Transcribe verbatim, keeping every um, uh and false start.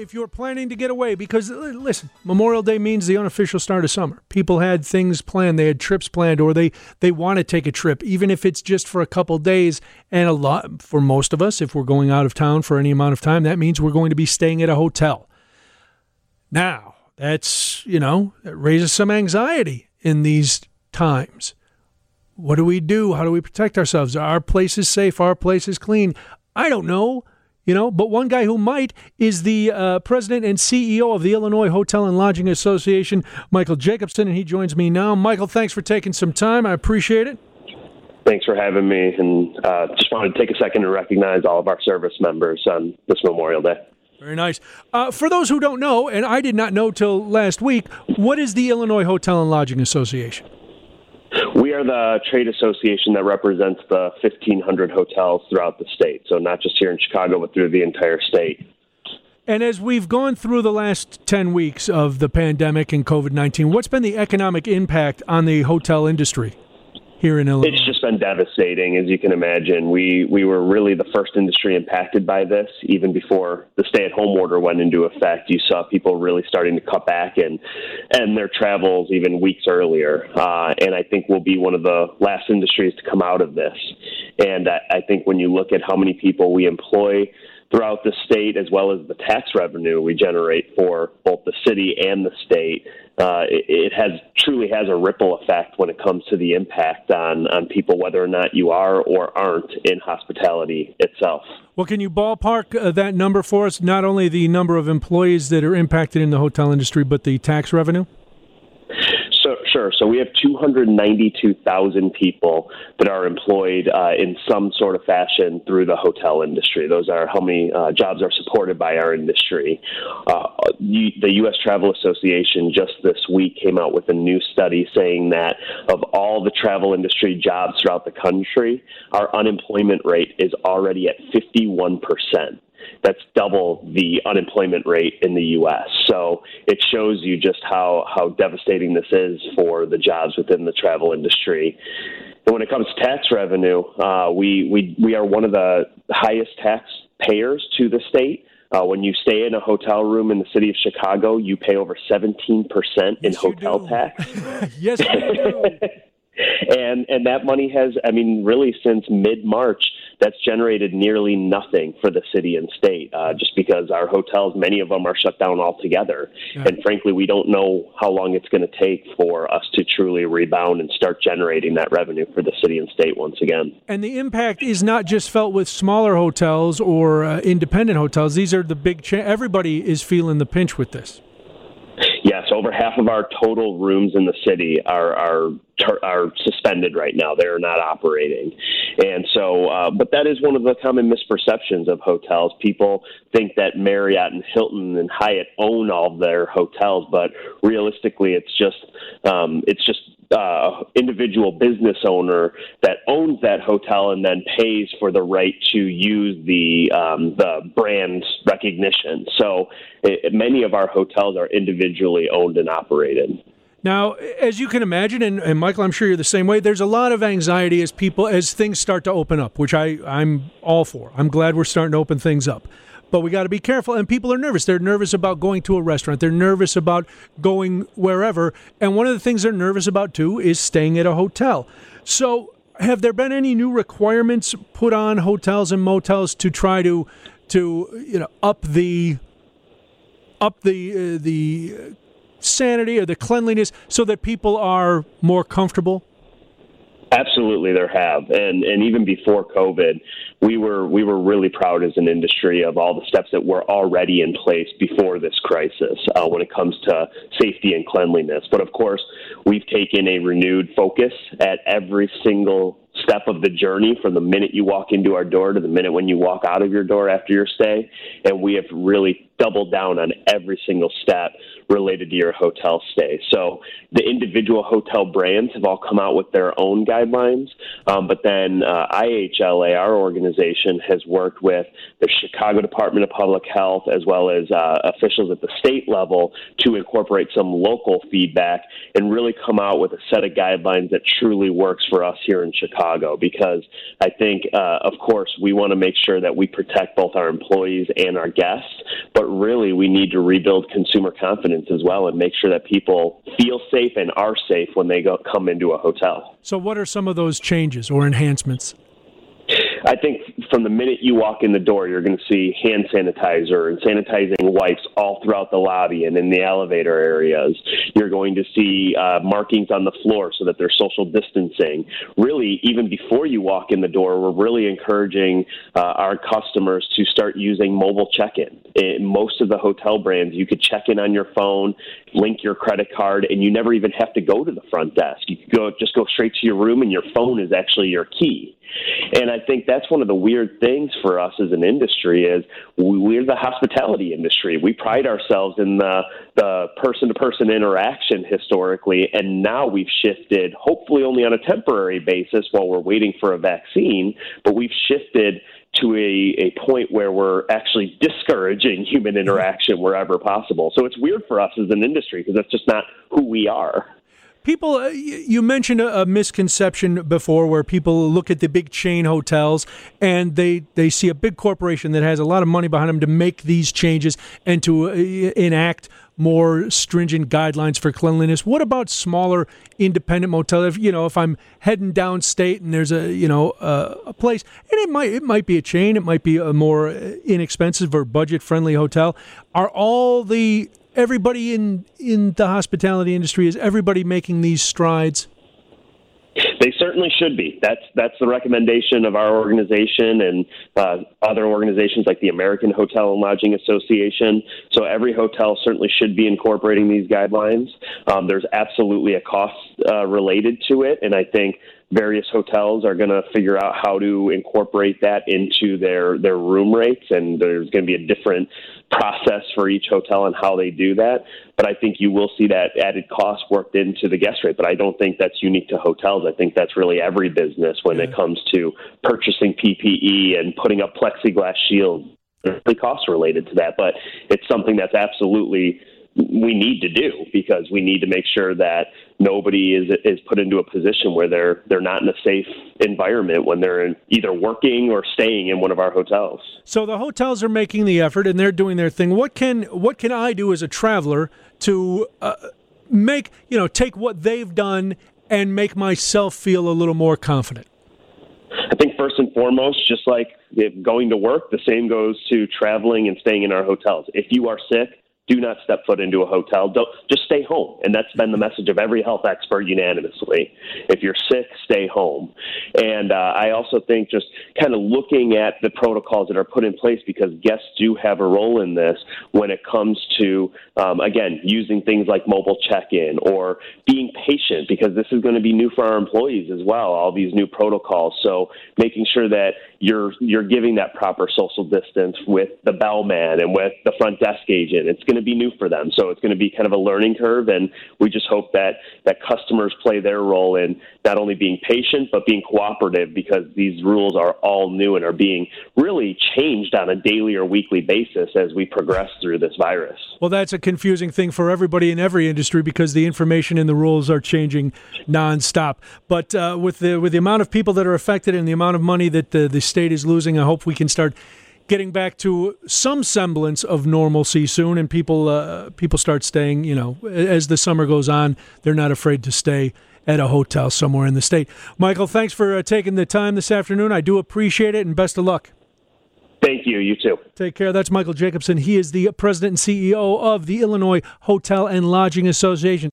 if you're planning to get away, because, listen, Memorial Day means the unofficial start of summer. People had things planned, they had trips planned, or they, they want to take a trip, even if it's just for a couple days. And a lot, for most of us, if we're going out of town for any amount of time, that means we're going to be staying at a hotel. Now, that's, you know, that raises some anxiety in these times. What do we do? How do we protect ourselves? Are our places safe? Are our places clean? I don't know. You know, but one guy who might is the uh, president and C E O of the Illinois Hotel and Lodging Association, Michael Jacobson, and he joins me now. Michael, thanks for taking some time. I appreciate it. Thanks for having me, and uh, just wanted to take a second to recognize all of our service members on this Memorial Day. Very nice. Uh, for those who don't know, and I did not know till last week, what is the Illinois Hotel and Lodging Association? We are the trade association that represents the fifteen hundred hotels throughout the state, so not just here in Chicago, but through the entire state. And as we've gone through the last ten weeks of the pandemic and COVID nineteen, what's been the economic impact on the hotel industry here in Illinois? It's just been devastating, as you can imagine. We we were really the first industry impacted by this. Even before the stay-at-home order went into effect, you saw people really starting to cut back and and their travels even weeks earlier. Uh, and I think we'll be one of the last industries to come out of this. And I, I think when you look at how many people we employ throughout the state, as well as the tax revenue we generate for both the city and the state, uh, it, it has truly has a ripple effect when it comes to the impact on, on people, whether or not you are or aren't in hospitality itself. Well, can you ballpark uh, that number for us, not only the number of employees that are impacted in the hotel industry, but the tax revenue? So, sure. So we have two hundred ninety-two thousand people that are employed uh, in some sort of fashion through the hotel industry. Those are how many uh, jobs are supported by our industry. Uh, the U S Travel Association just this week came out with a new study saying that of all the travel industry jobs throughout the country, our unemployment rate is already at fifty-one percent. That's double the unemployment rate in the U S. So it shows you just how, how devastating this is for the jobs within the travel industry. And when it comes to tax revenue, uh, we, we, we are one of the highest tax payers to the state. Uh, when you stay in a hotel room in the city of Chicago, you pay over seventeen percent in yes, hotel tax. Yes, you do. And and that money has, I mean, really since mid-March, that's generated nearly nothing for the city and state, uh, just because our hotels, many of them are shut down altogether. Yeah. And frankly, we don't know how long it's going to take for us to truly rebound and start generating that revenue for the city and state once again. And the impact is not just felt with smaller hotels or uh, independent hotels. These are the big cha- everybody is feeling the pinch with this. Yes, over half of our total rooms in the city are are are suspended right now. They are not operating. And so, uh, but that is one of the common misperceptions of hotels. People think that Marriott and Hilton and Hyatt own all of their hotels, but realistically, it's just um, it's just uh, individual business owner that owns that hotel and then pays for the right to use the um, the brand recognition. So it, many of our hotels are individually owned and operated. Now, as you can imagine, and, and Michael, I'm sure you're the same way, there's a lot of anxiety as people, as things start to open up, which I, I'm all for. I'm glad we're starting to open things up. But we got to be careful, and people are nervous. They're nervous about going to a restaurant. They're nervous about going wherever. And one of the things they're nervous about, too, is staying at a hotel. So have there been any new requirements put on hotels and motels to try to, to you know, up the, up the, uh, the sanity or the cleanliness so that people are more comfortable? Absolutely, there have, and and even before COVID, we were we were really proud as an industry of all the steps that were already in place before this crisis uh, when it comes to safety and cleanliness. But of course, we've taken a renewed focus at every single step of the journey, from the minute you walk into our door to the minute when you walk out of your door after your stay, and we have really doubled down on every single step related to your hotel stay. So the individual hotel brands have all come out with their own guidelines, um, but then uh, I H L A, our organization, has worked with the Chicago Department of Public Health as well as uh, officials at the state level to incorporate some local feedback and really come out with a set of guidelines that truly works for us here in Chicago. Chicago, because I think, uh, of course, we want to make sure that we protect both our employees and our guests, but really we need to rebuild consumer confidence as well and make sure that people feel safe and are safe when they go come into a hotel. So what are some of those changes or enhancements? I think from the minute you walk in the door, you're going to see hand sanitizer and sanitizing wipes all throughout the lobby and in the elevator areas. You're going to see uh, markings on the floor so that there's social distancing. Really, even before you walk in the door, we're really encouraging uh, our customers to start using mobile check-in. In most of the hotel brands, you could check in on your phone, link your credit card, and you never even have to go to the front desk. You could go just go straight to your room, and your phone is actually your key. And I think that's one of the weird things for us as an industry is we're the hospitality industry. We pride ourselves in the, the person-to-person interaction historically, and now we've shifted, hopefully only on a temporary basis while we're waiting for a vaccine, but we've shifted to a, a point where we're actually discouraging human interaction wherever possible. So it's weird for us as an industry because that's just not who we are. People, uh, you mentioned a, a misconception before where people look at the big chain hotels and they, they see a big corporation that has a lot of money behind them to make these changes and to uh, enact more stringent guidelines for cleanliness. What about smaller independent motels? If, you know, if I'm heading downstate and there's a, you know, uh, a place, and it might it might be a chain, it might be a more inexpensive or budget-friendly hotel. Are all the Everybody in, in the hospitality industry, is everybody making these strides? They certainly should be. That's that's the recommendation of our organization and uh, other organizations like the American Hotel and Lodging Association. So every hotel certainly should be incorporating these guidelines. Um, there's absolutely a cost uh, related to it, and I think various hotels are going to figure out how to incorporate that into their, their room rates, and there's going to be a different process for each hotel and how they do that. But I think you will see that added cost worked into the guest rate. But I don't think that's unique to hotels. I think that's really every business when yeah. it comes to purchasing P P E and putting up plexiglass shields. There's really costs related to that, but it's something that's absolutely we need to do because we need to make sure that nobody is is put into a position where they're they're not in a safe environment when they're in either working or staying in one of our hotels. So the hotels are making the effort and they're doing their thing. What can what can I do as a traveler to uh, make you know take what they've done and make myself feel a little more confident? I think first and foremost, just like if going to work, the same goes to traveling and staying in our hotels. If you are sick, do not step foot into a hotel. Don't just stay home. And that's been the message of every health expert unanimously. If you're sick, stay home. And uh, I also think just kind of looking at the protocols that are put in place, because guests do have a role in this when it comes to, um, again, using things like mobile check-in or being patient, because this is going to be new for our employees as well, all these new protocols. So making sure that you're you're giving that proper social distance with the bellman and with the front desk agent. It's going to be new for them. So it's going to be kind of a learning curve, and we just hope that, that customers play their role in not only being patient, but being cooperative, because these rules are all new and are being really changed on a daily or weekly basis as we progress through this virus. Well, that's a confusing thing for everybody in every industry because the information and the rules are changing nonstop. But uh, with the with the amount of people that are affected and the amount of money that the, the state is losing, I hope we can start getting back to some semblance of normalcy soon, and people uh, people start staying, you know, as the summer goes on, they're not afraid to stay at a hotel somewhere in the state. Michael, thanks for uh, taking the time this afternoon. I do appreciate it, and best of luck. Thank you. You too. Take care. That's Michael Jacobson. He is the president and C E O of the Illinois Hotel and Lodging Association.